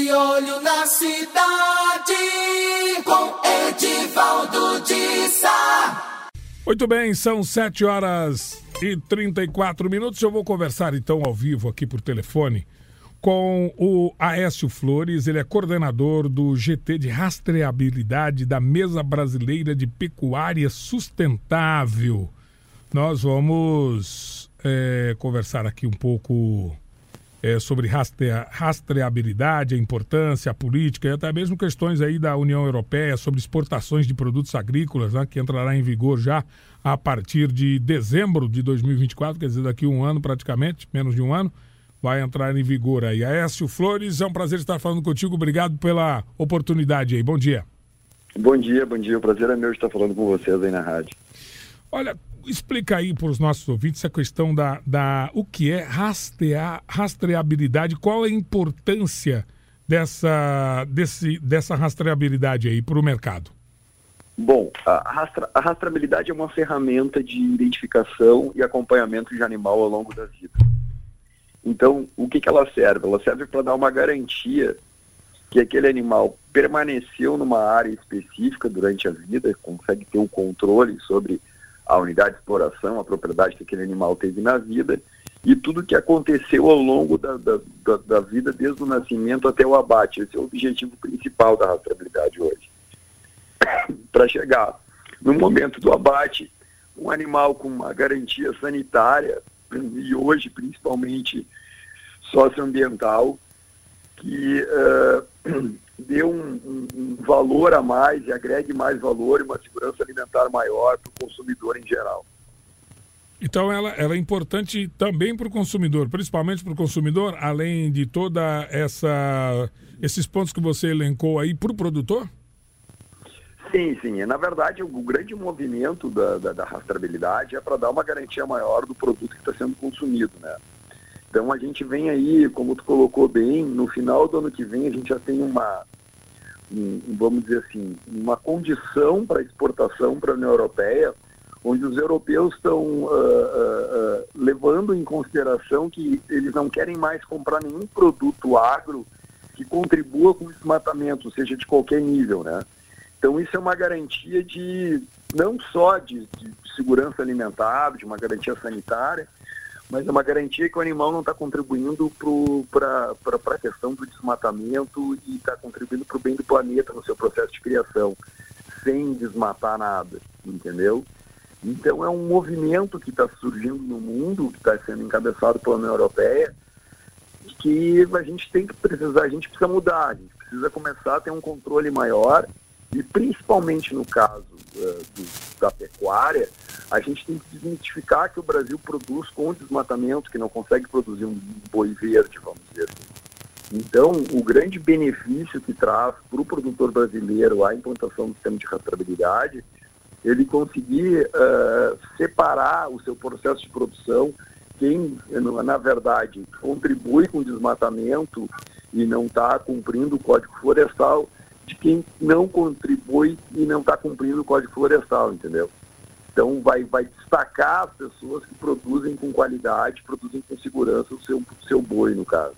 De olho na cidade, com Edivaldo de Sá. Muito bem, são 7h34. Eu vou conversar então ao vivo aqui por telefone com o Aécio Flores. Ele é coordenador do GT de Rastreabilidade da Mesa Brasileira de Pecuária Sustentável. Nós vamos conversar aqui um pouco sobre rastreabilidade, a importância, a política e até mesmo questões aí da União Europeia sobre exportações de produtos agrícolas, né, que entrará em vigor já a partir de dezembro de 2024, quer dizer, daqui um ano praticamente, menos de um ano, vai entrar em vigor aí. Aécio Flores, é um prazer estar falando contigo, obrigado pela oportunidade aí, bom dia. Bom dia, o prazer é meu de estar falando com vocês aí na rádio. Olha, explica aí para os nossos ouvintes a questão o que é rastreabilidade, qual é a importância dessa rastreabilidade aí para o mercado? Bom, a rastreabilidade é uma ferramenta de identificação e acompanhamento de animal ao longo da vida. Então, o que ela serve? Ela serve para dar uma garantia que aquele animal permaneceu numa área específica durante a vida, consegue ter um controle sobre a unidade de exploração, a propriedade que aquele animal teve na vida e tudo que aconteceu ao longo da vida, desde o nascimento até o abate. Esse é o objetivo principal da rastreabilidade hoje. Para chegar no momento do abate, um animal com uma garantia sanitária e hoje principalmente socioambiental, que dê um valor a mais e agregue mais valor e uma segurança alimentar maior para o consumidor em geral. Então ela é importante também para o consumidor, principalmente para o consumidor, além de toda esses pontos que você elencou aí, para o produtor? Sim. Na verdade, o grande movimento da rastreabilidade é para dar uma garantia maior do produto que está sendo consumido, né? Então a gente vem aí, como tu colocou bem, no final do ano que vem a gente já tem vamos dizer assim, uma condição para exportação para a União Europeia, onde os europeus estão levando em consideração que eles não querem mais comprar nenhum produto agro que contribua com o desmatamento, seja de qualquer nível, né? Então isso é uma garantia não só de segurança alimentar, de uma garantia sanitária, mas é uma garantia que o animal não está contribuindo para a questão do desmatamento e está contribuindo para o bem do planeta no seu processo de criação, sem desmatar nada, entendeu? Então é um movimento que está surgindo no mundo, que está sendo encabeçado pela União Europeia, que a gente precisa mudar, a gente precisa começar a ter um controle maior e principalmente no caso da pecuária, a gente tem que desmistificar que o Brasil produz com desmatamento, que não consegue produzir um boi verde, vamos dizer assim. Então, o grande benefício que traz para o produtor brasileiro a implantação do sistema de rastreabilidade, ele conseguir separar o seu processo de produção, quem, na verdade, contribui com o desmatamento e não está cumprindo o Código Florestal, de quem não contribui e não está cumprindo o Código Florestal, entendeu? Então vai destacar as pessoas que produzem com qualidade, produzem com segurança o seu boi, no caso.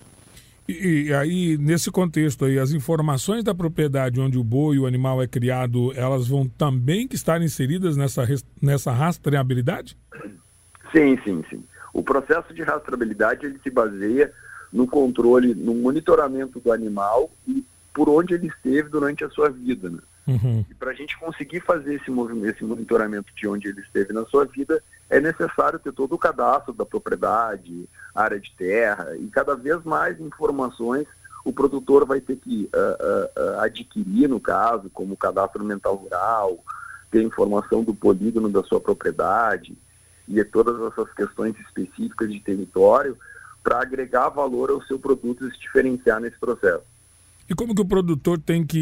E aí, nesse contexto aí, as informações da propriedade onde o boi, o animal é criado, elas vão também estar inseridas nessa rastreabilidade? Sim. O processo de rastreabilidade, ele se baseia no controle, no monitoramento do animal e por onde ele esteve durante a sua vida, né? Uhum. E para a gente conseguir fazer esse monitoramento de onde ele esteve na sua vida, é necessário ter todo o cadastro da propriedade, área de terra, e cada vez mais informações o produtor vai ter que adquirir, no caso, como o cadastro ambiental rural, ter informação do polígono da sua propriedade, e todas essas questões específicas de território, para agregar valor ao seu produto e se diferenciar nesse processo. E como que o produtor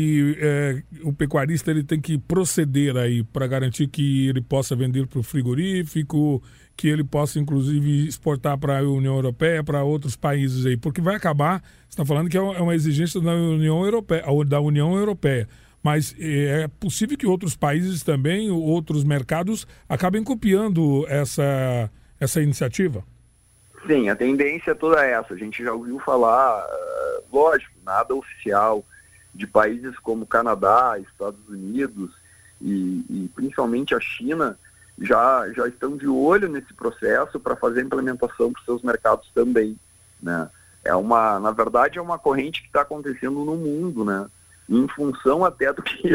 o pecuarista, ele tem que proceder aí para garantir que ele possa vender para o frigorífico, que ele possa inclusive exportar para a União Europeia, para outros países aí? Porque vai acabar, você está falando que é uma exigência da União Europeia, mas é possível que outros países também, outros mercados, acabem copiando essa iniciativa? Sim, a tendência é toda essa. A gente já ouviu falar, lógico, nada oficial, de países como Canadá, Estados Unidos e principalmente a China, já estão de olho nesse processo para fazer a implementação para os seus mercados também, né? Na verdade, é uma corrente que está acontecendo no mundo, né? Em função até do que,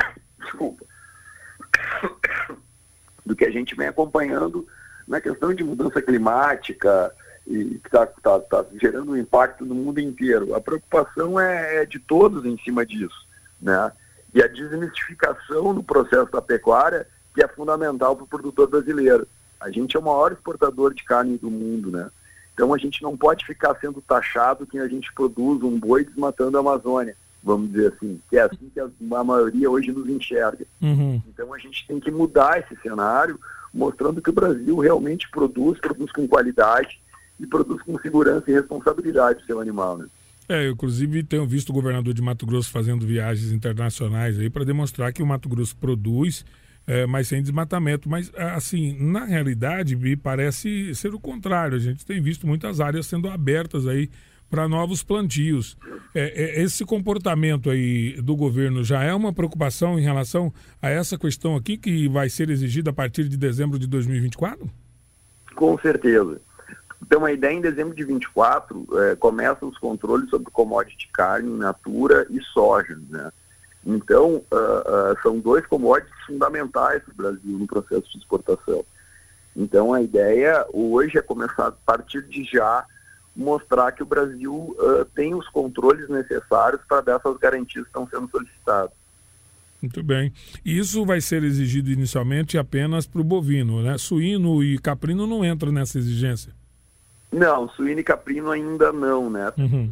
do que a gente vem acompanhando na questão de mudança climática e que está gerando um impacto no mundo inteiro. A preocupação é de todos em cima disso, né? E a desmistificação no processo da pecuária, que é fundamental para o produtor brasileiro. A gente é o maior exportador de carne do mundo, né? Então a gente não pode ficar sendo taxado que a gente produz um boi desmatando a Amazônia, vamos dizer assim, que é assim que a maioria hoje nos enxerga. Uhum. Então a gente tem que mudar esse cenário, mostrando que o Brasil realmente produz com qualidade e produz com segurança e responsabilidade o seu animal, né? Eu, inclusive, tenho visto o governador de Mato Grosso fazendo viagens internacionais aí para demonstrar que o Mato Grosso produz, mas sem desmatamento. Mas, assim, na realidade, me parece ser o contrário. A gente tem visto muitas áreas sendo abertas aí para novos plantios. Esse comportamento aí do governo já é uma preocupação em relação a essa questão aqui que vai ser exigida a partir de dezembro de 2024? Com certeza. Então, a ideia, em dezembro de 2024, começam os controles sobre commodity de carne, in natura e soja, né? Então, são dois commodities fundamentais para o Brasil no processo de exportação. Então, a ideia hoje é começar, a partir de já, mostrar que o Brasil tem os controles necessários para dar essas garantias que estão sendo solicitadas. Muito bem. E isso vai ser exigido inicialmente apenas para o bovino, né? Suíno e caprino não entram nessa exigência? Não, suíno e caprino ainda não, né? Uhum.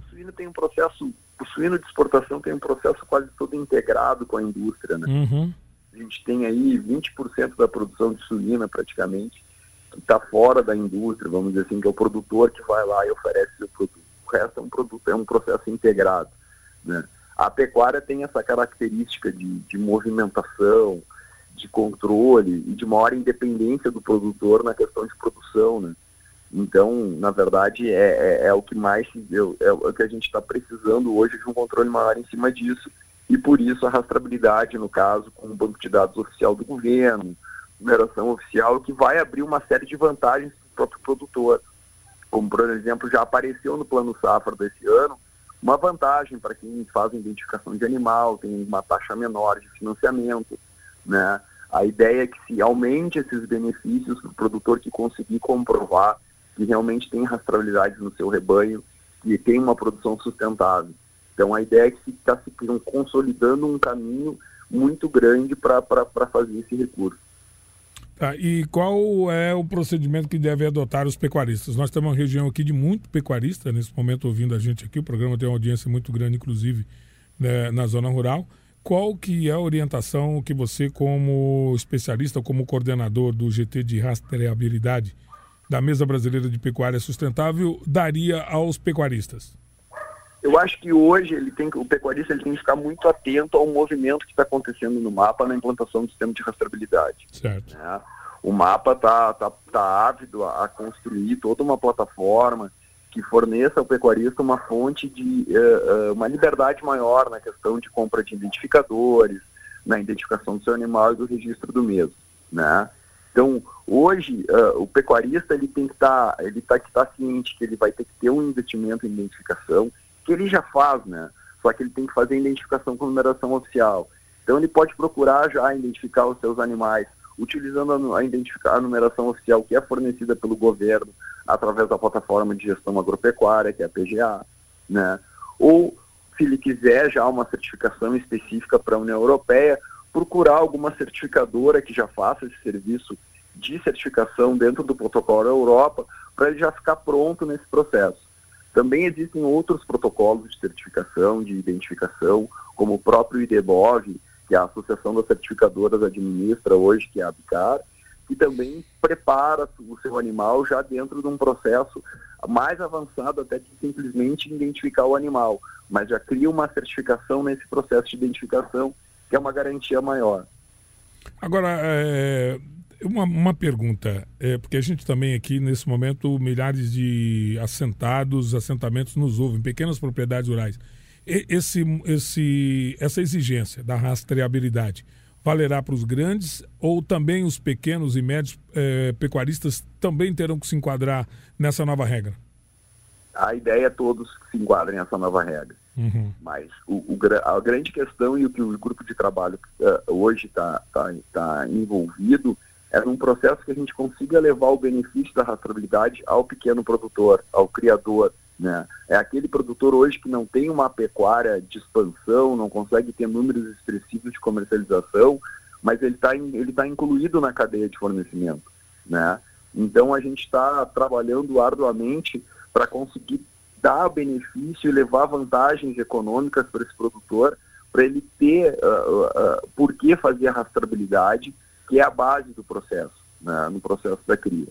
O suíno de exportação tem um processo quase todo integrado com a indústria, né? Uhum. A gente tem aí 20% da produção de suína, praticamente, que está fora da indústria, vamos dizer assim, que é o produtor que vai lá e oferece o produto. O resto é um processo integrado, né? A pecuária tem essa característica de movimentação, de controle e de maior independência do produtor na questão de produção, né? Então, na verdade, é o que mais é o que a gente está precisando hoje, de um controle maior em cima disso, e por isso a rastreabilidade, no caso, com o banco de dados oficial do governo, numeração oficial, que vai abrir uma série de vantagens para o próprio produtor. Como, por exemplo, já apareceu no Plano Safra desse ano, uma vantagem para quem faz a identificação de animal, tem uma taxa menor de financiamento, né? A ideia é que se aumente esses benefícios para o produtor que conseguir comprovar que realmente tem rastreabilidade no seu rebanho e tem uma produção sustentável. Então a ideia é que está se consolidando um caminho muito grande para fazer esse recurso. Tá, e qual é o procedimento que devem adotar os pecuaristas? Nós temos uma região aqui de muito pecuarista, nesse momento ouvindo a gente aqui, o programa tem uma audiência muito grande, inclusive, né, na zona rural. Qual que é a orientação que você, como especialista, como coordenador do GT de rastreabilidade da Mesa Brasileira de Pecuária Sustentável, daria aos pecuaristas? Eu acho que hoje o pecuarista tem que ficar muito atento ao movimento que está acontecendo no mapa na implantação do sistema de rastreabilidade. Certo. Né? O mapa está ávido a construir toda uma plataforma que forneça ao pecuarista uma fonte de uma liberdade maior na questão de compra de identificadores, na identificação do seu animal e do registro do mesmo, né? Então, hoje, o pecuarista ele tem que estar ciente que ele vai ter que ter um investimento em identificação, que ele já faz, né? Só que ele tem que fazer a identificação com numeração oficial. Então, ele pode procurar já identificar os seus animais, utilizando a numeração oficial que é fornecida pelo governo através da plataforma de gestão agropecuária, que é a PGA, né? Ou, se ele quiser já uma certificação específica para a União Europeia, procurar alguma certificadora que já faça esse serviço de certificação dentro do protocolo Europa, para ele já ficar pronto nesse processo. Também existem outros protocolos de certificação, de identificação, como o próprio IDEBOV, que a Associação das Certificadoras administra hoje, que é a ABICAR, que também prepara o seu animal já dentro de um processo mais avançado até que simplesmente identificar o animal, mas já cria uma certificação nesse processo de identificação, que é uma garantia maior. Agora, uma pergunta, porque a gente também aqui, nesse momento, milhares de assentamentos nos ouvem, pequenas propriedades rurais. Essa exigência da rastreabilidade valerá para os grandes ou também os pequenos e médios pecuaristas também terão que se enquadrar nessa nova regra? A ideia é todos que se enquadrem nessa nova regra. Uhum. Mas a grande questão e o que o grupo de trabalho hoje está envolvido é num processo que a gente consiga levar o benefício da rastreabilidade ao pequeno produtor, ao criador, né? É aquele produtor hoje que não tem uma pecuária de expansão, não consegue ter números expressivos de comercialização, mas ele tá incluído na cadeia de fornecimento, né? Então a gente está trabalhando arduamente para conseguir dar benefício e levar vantagens econômicas para esse produtor, para ele ter por que fazer a rastreabilidade, que é a base do processo, né, no processo da cria.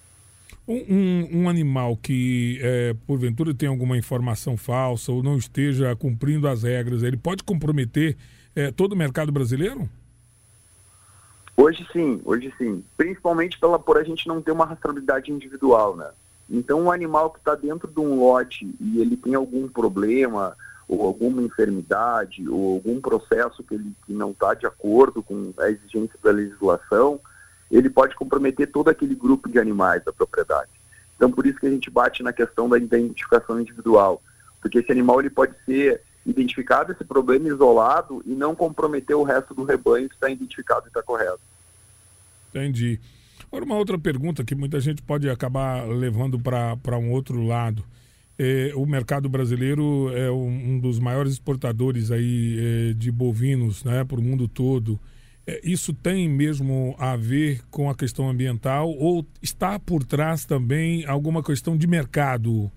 Um animal que, porventura, tem alguma informação falsa ou não esteja cumprindo as regras, ele pode comprometer todo o mercado brasileiro? Hoje sim. Principalmente por a gente não ter uma rastreabilidade individual, né? Então, um animal que está dentro de um lote e ele tem algum problema ou alguma enfermidade ou algum processo que não está de acordo com a exigência da legislação, ele pode comprometer todo aquele grupo de animais da propriedade. Então, por isso que a gente bate na questão da identificação individual, porque esse animal ele pode ser identificado esse problema isolado e não comprometer o resto do rebanho que está identificado e está correto. Entendi. Agora, uma outra pergunta que muita gente pode acabar levando para um outro lado. O mercado brasileiro é um dos maiores exportadores aí, de bovinos, né, para o mundo todo. Isso tem mesmo a ver com a questão ambiental ou está por trás também alguma questão de mercado?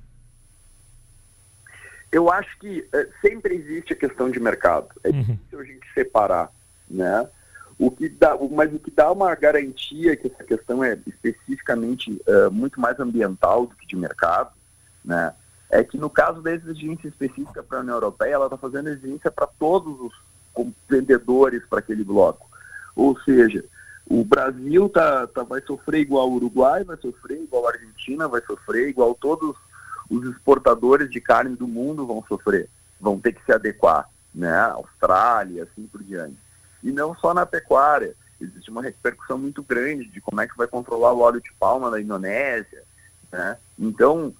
Eu acho que sempre existe a questão de mercado. É difícil a gente separar, né? Mas o que dá uma garantia que essa questão é especificamente muito mais ambiental do que de mercado, né? É que no caso da exigência específica para a União Europeia, ela está fazendo exigência para todos os vendedores para aquele bloco. Ou seja, o Brasil vai sofrer igual o Uruguai, vai sofrer igual a Argentina, vai sofrer igual todos os exportadores de carne do mundo vão sofrer, vão ter que se adequar, né? Austrália, assim por diante. E não só na pecuária, existe uma repercussão muito grande de como é que vai controlar o óleo de palma na Indonésia, né? Então,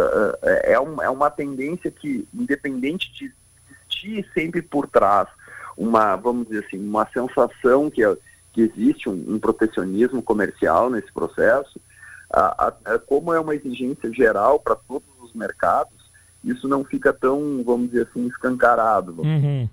é uma tendência que, independente de existir sempre por trás vamos dizer assim, uma sensação que existe um protecionismo comercial nesse processo, como é uma exigência geral para todos os mercados, isso não fica tão, vamos dizer assim, escancarado. Uhum.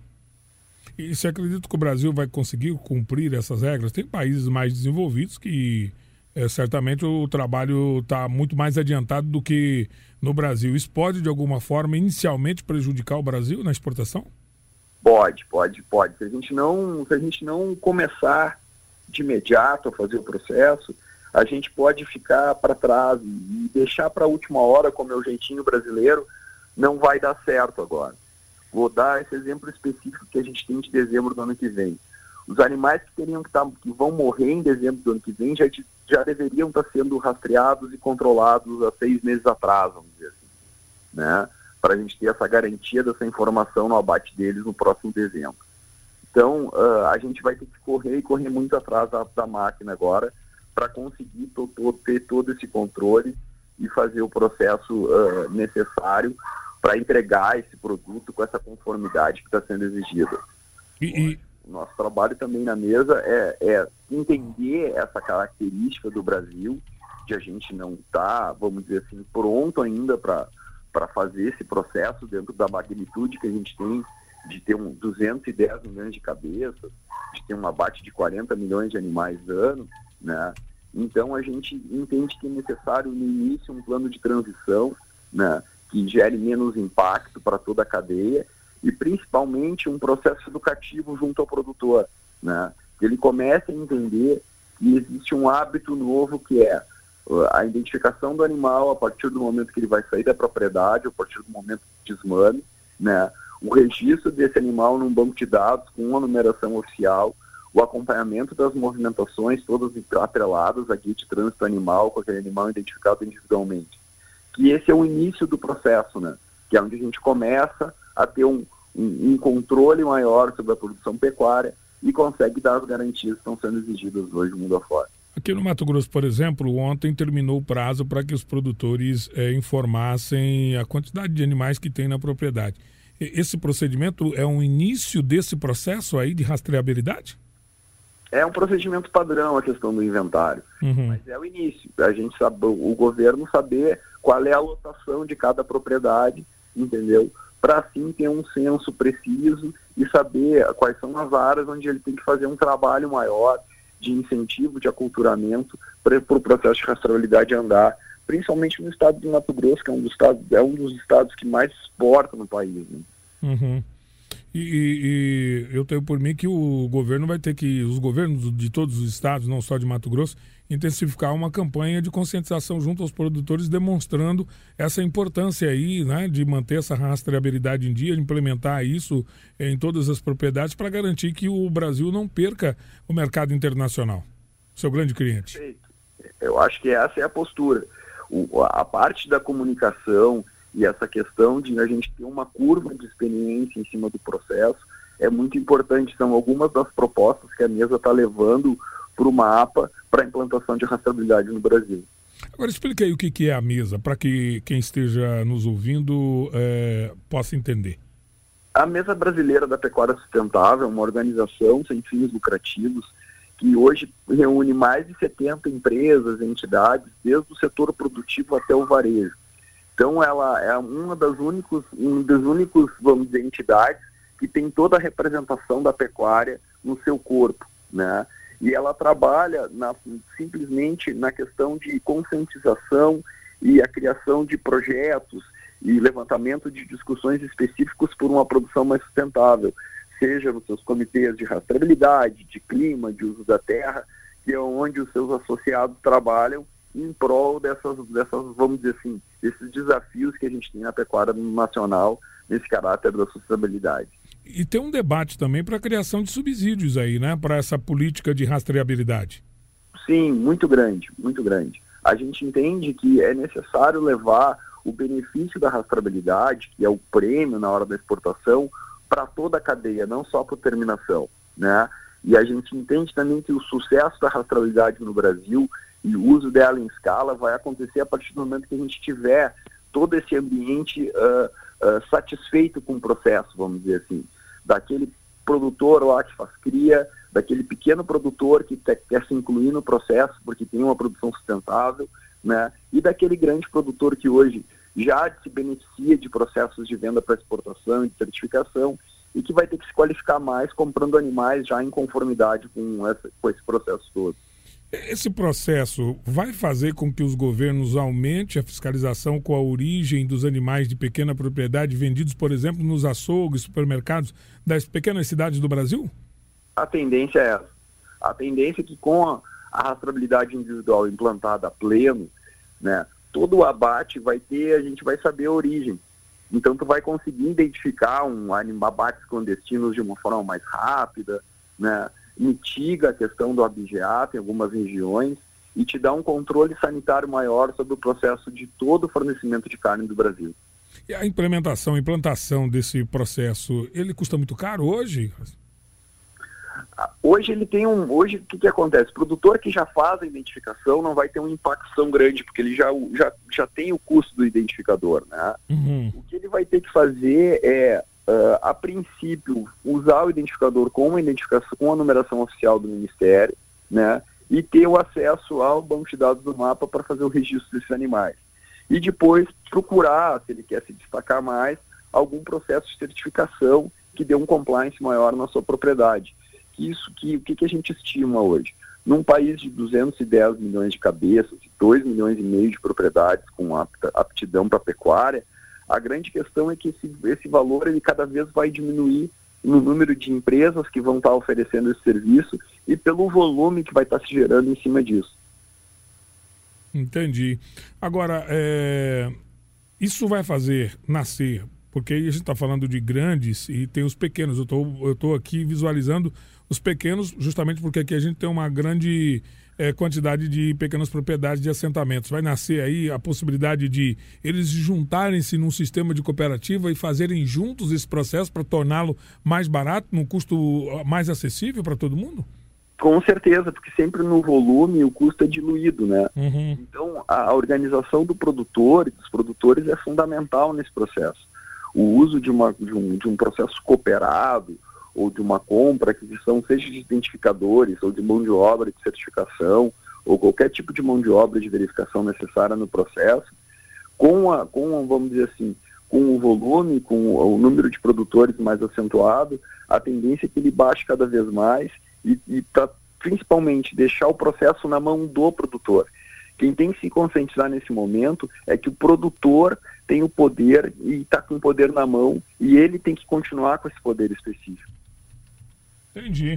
E você acredita que o Brasil vai conseguir cumprir essas regras? Tem países mais desenvolvidos que certamente o trabalho está muito mais adiantado do que no Brasil. Isso pode, de alguma forma, inicialmente prejudicar o Brasil na exportação? Pode. Se a gente não começar de imediato a fazer o processo, a gente pode ficar para trás e deixar para a última hora, como é o jeitinho brasileiro, não vai dar certo agora. Vou dar esse exemplo específico que a gente tem de dezembro do ano que vem. Os animais que vão morrer em dezembro do ano que vem já deveriam estar sendo rastreados e controlados há 6 meses atrás, vamos dizer assim, né? Para a gente ter essa garantia dessa informação no abate deles no próximo dezembro. Então, a gente vai ter que correr muito atrás da máquina agora para conseguir ter todo esse controle e fazer o processo necessário para entregar esse produto com essa conformidade que está sendo exigida. O nosso trabalho também na mesa é entender essa característica do Brasil, de a gente não estar, vamos dizer assim, pronto ainda para fazer esse processo dentro da magnitude que a gente tem de ter 210 milhões de cabeças, de ter um abate de 40 milhões de animais ano, né? Então a gente entende que é necessário no início um plano de transição, né, que gere menos impacto para toda a cadeia e principalmente um processo educativo junto ao produtor, né? Que ele comece a entender que existe um hábito novo que é a identificação do animal a partir do momento que ele vai sair da propriedade, a partir do momento do desmame, né? O registro desse animal num banco de dados com uma numeração oficial, o acompanhamento das movimentações todas atreladas à guia de trânsito animal, com aquele animal identificado individualmente. Que esse é o início do processo, né? Que é onde a gente começa a ter um controle maior sobre a produção pecuária e consegue dar as garantias que estão sendo exigidas hoje mundo afora. Aqui no Mato Grosso, por exemplo, ontem terminou o prazo para que os produtores informassem a quantidade de animais que tem na propriedade. Esse procedimento é um início desse processo aí de rastreabilidade? É um procedimento padrão a questão do inventário, mas é o início. A gente sabe, o governo saber qual é a lotação de cada propriedade, entendeu? Para assim ter um censo preciso e saber quais são as áreas onde ele tem que fazer um trabalho maior de incentivo, de aculturamento para o processo de rastreabilidade andar, principalmente no estado do Mato Grosso, que é um dos estados que mais exporta no país, né? E eu tenho por mim que o governo vai ter que, os governos de todos os estados, não só de Mato Grosso, intensificar uma campanha de conscientização junto aos produtores, demonstrando essa importância aí, né, de manter essa rastreabilidade em dia, de implementar isso em todas as propriedades para garantir que o Brasil não perca o mercado internacional, seu grande cliente. Perfeito. Eu acho que essa é a postura. A parte da comunicação e essa questão de a gente ter uma curva de experiência em cima do processo é muito importante. São algumas das propostas que a mesa está levando para o mapa para a implantação de rastreabilidade no Brasil. Agora explica aí o que é a mesa, para que quem esteja nos ouvindo possa entender. A Mesa Brasileira da Pecuária Sustentável é uma organização sem fins lucrativos que hoje reúne mais de 70 empresas e entidades, desde o setor produtivo até o varejo. Então ela é um dos únicos, vamos dizer, entidades que tem toda a representação da pecuária no seu corpo, né? E ela trabalha simplesmente na questão de conscientização e a criação de projetos e levantamento de discussões específicos por uma produção mais sustentável, seja nos seus comitês de rastreabilidade, de clima, de uso da terra, que é onde os seus associados trabalham em prol dessas, vamos dizer assim, desses desafios que a gente tem na pecuária nacional, nesse caráter da sustentabilidade. E tem um debate também para a criação de subsídios aí, né, para essa política de rastreabilidade. Sim, muito grande, muito grande. A gente entende que é necessário levar o benefício da rastreabilidade, que é o prêmio na hora da exportação, para toda a cadeia, não só para a terminação, né? E a gente entende também que o sucesso da rastreabilidade no Brasil e o uso dela em escala vai acontecer a partir do momento que a gente tiver todo esse ambiente satisfeito com o processo, vamos dizer assim, daquele produtor lá que faz cria, daquele pequeno produtor que quer se incluir no processo porque tem uma produção sustentável, né? E daquele grande produtor que hoje já se beneficia de processos de venda para exportação e de certificação e que vai ter que se qualificar mais comprando animais já em conformidade com esse processo todo. Esse processo vai fazer com que os governos aumentem a fiscalização com a origem dos animais de pequena propriedade vendidos, por exemplo, nos açougues, supermercados das pequenas cidades do Brasil? A tendência é essa. A tendência é que com a rastreabilidade individual implantada a pleno, né, todo o abate a gente vai saber a origem. Então tu vai conseguir identificar abates clandestinos de uma forma mais rápida, né? Mitiga a questão do abigeato em algumas regiões e te dá um controle sanitário maior sobre o processo de todo o fornecimento de carne do Brasil. E a implantação desse processo, ele custa muito caro hoje? Hoje Hoje o que acontece? O produtor que já faz a identificação não vai ter um impacto tão grande, porque ele já tem o custo do identificador, né? O que ele vai ter que fazer é a princípio, usar o identificador com a numeração oficial do Ministério, né, e ter o acesso ao banco de dados do mapa para fazer o registro desses animais. E depois procurar, se ele quer se destacar mais, algum processo de certificação que dê um compliance maior na sua propriedade. O que a gente estima hoje? Num país de 210 milhões de cabeças, 2,5 milhões de propriedades com aptidão para pecuária, a grande questão é que esse valor ele cada vez vai diminuir no número de empresas que vão estar oferecendo esse serviço e pelo volume que vai estar se gerando em cima disso. Entendi. Agora, isso vai fazer nascer, porque aí a gente está falando de grandes e tem os pequenos. Eu estou aqui visualizando os pequenos justamente porque aqui a gente tem uma grande quantidade de pequenas propriedades de assentamentos. Vai nascer aí a possibilidade de eles juntarem-se num sistema de cooperativa e fazerem juntos esse processo para torná-lo mais barato, num custo mais acessível para todo mundo? Com certeza, porque sempre no volume o custo é diluído, né? Uhum. Então, a organização do produtor e dos produtores é fundamental nesse processo. O uso de um processo cooperado ou de uma compra, aquisição, seja de identificadores ou de mão de obra de certificação ou qualquer tipo de mão de obra de verificação necessária no processo, vamos dizer assim, com o volume, com o número de produtores mais acentuado, a tendência é que ele baixe cada vez mais e para principalmente deixar o processo na mão do produtor. Quem tem que se conscientizar nesse momento é que o produtor tem o poder e está com o poder na mão e ele tem que continuar com esse poder específico. Entendi.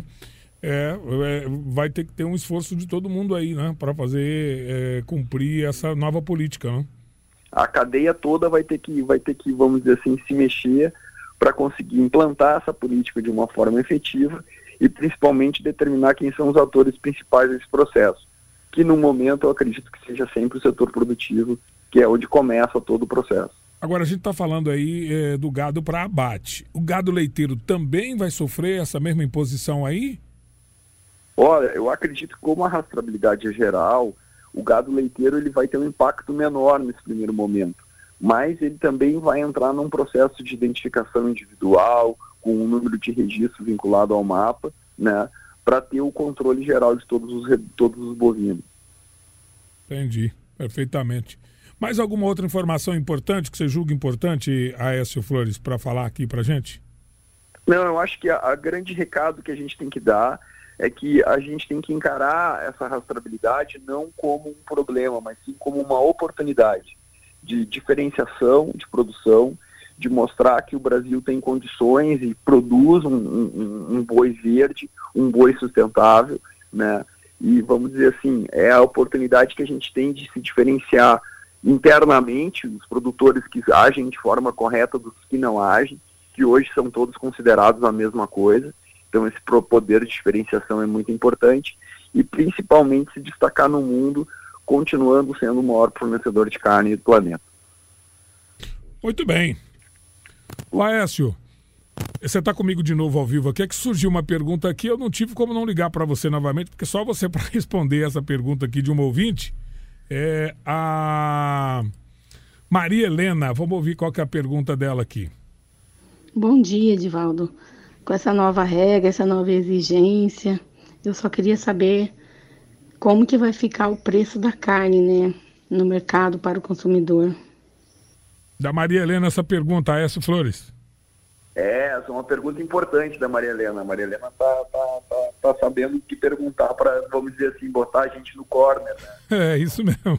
Vai ter que ter um esforço de todo mundo aí, né, para fazer cumprir essa nova política, né? A cadeia toda vai ter que, vamos dizer assim, se mexer para conseguir implantar essa política de uma forma efetiva e principalmente determinar quem são os atores principais desse processo, que no momento eu acredito que seja sempre o setor produtivo, que é onde começa todo o processo. Agora a gente está falando aí do gado para abate. O gado leiteiro também vai sofrer essa mesma imposição aí? Olha, eu acredito que como a rastreabilidade é geral, o gado leiteiro ele vai ter um impacto menor nesse primeiro momento, mas ele também vai entrar num processo de identificação individual, com um número de registro vinculado ao mapa, né, para ter o controle geral de todos os bovinos. Entendi, perfeitamente. Mais alguma outra informação importante que você julga importante, Aécio Flores, para falar aqui para a gente? Não, eu acho que a grande recado que a gente tem que dar é que a gente tem que encarar essa rastreabilidade não como um problema, mas sim como uma oportunidade de diferenciação, de produção, de mostrar que o Brasil tem condições e produz um boi verde, um boi sustentável, né? E vamos dizer assim, é a oportunidade que a gente tem de se diferenciar internamente, os produtores que agem de forma correta dos que não agem, que hoje são todos considerados a mesma coisa. Então esse poder de diferenciação é muito importante e principalmente se destacar no mundo, continuando sendo o maior fornecedor de carne do planeta. Muito bem. Laércio, você está comigo de novo ao vivo aqui. É que surgiu uma pergunta aqui, eu não tive como não ligar para você novamente, porque só você para responder essa pergunta aqui de uma ouvinte. É a Maria Helena. Vamos ouvir qual que é a pergunta dela aqui. Bom dia, Edivaldo. Com essa nova regra, essa nova exigência, eu só queria saber como que vai ficar o preço da carne, né, no mercado para o consumidor. Da Maria Helena essa pergunta, Aécio Flores. Essa é uma pergunta importante da Maria Helena. A Maria Helena tá sabendo o que perguntar para, vamos dizer assim, botar a gente no corner, né? É, isso mesmo.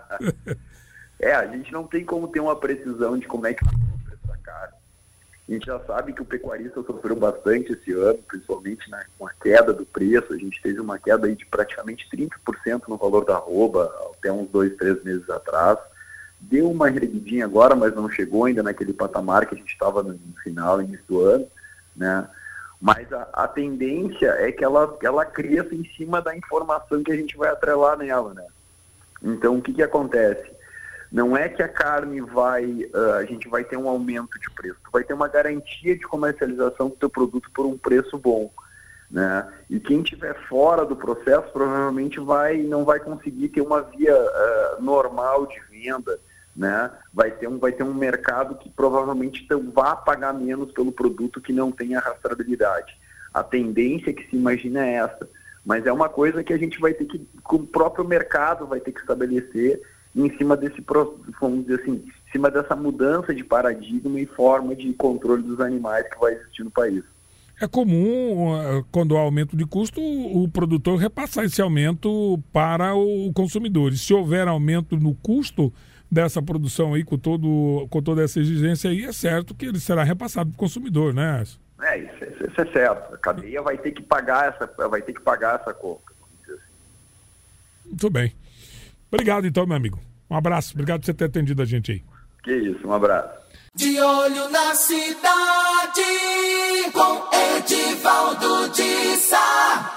A gente não tem como ter uma precisão de como é que vai ser o preço da carne. A gente já sabe que o pecuarista sofreu bastante esse ano, principalmente com a queda do preço. A gente teve uma queda aí de praticamente 30% no valor da arroba, até uns 2-3 meses atrás. Deu uma regredinha agora, mas não chegou ainda naquele patamar que a gente estava no final, início do ano, né? Mas a tendência é que ela cresça em cima da informação que a gente vai atrelar nela, né? Então, o que acontece? Não é que a carne a gente vai ter um aumento de preço, tu vai ter uma garantia de comercialização do teu produto por um preço bom, né? E quem estiver fora do processo provavelmente não vai conseguir ter uma via normal de venda, né? Vai ter um mercado que provavelmente vai pagar menos pelo produto que não tem a rastreabilidade. A tendência que se imagina é essa, mas é uma coisa que a gente vai ter que, o próprio mercado vai ter que estabelecer em cima vamos dizer assim, em cima dessa mudança de paradigma e forma de controle dos animais que vai existir no país. É comum, quando há aumento de custo, o produtor repassar esse aumento para o consumidor. E se houver aumento no custo dessa produção aí, com toda essa exigência aí, é certo que ele será repassado para o consumidor, né? Isso é certo. A cadeia vai ter que pagar essa conta. Vamos dizer assim. Muito bem. Obrigado então, meu amigo. Um abraço. Obrigado por você ter atendido a gente aí. Que isso, um abraço. De olho na cidade, com Edivaldo de Sá.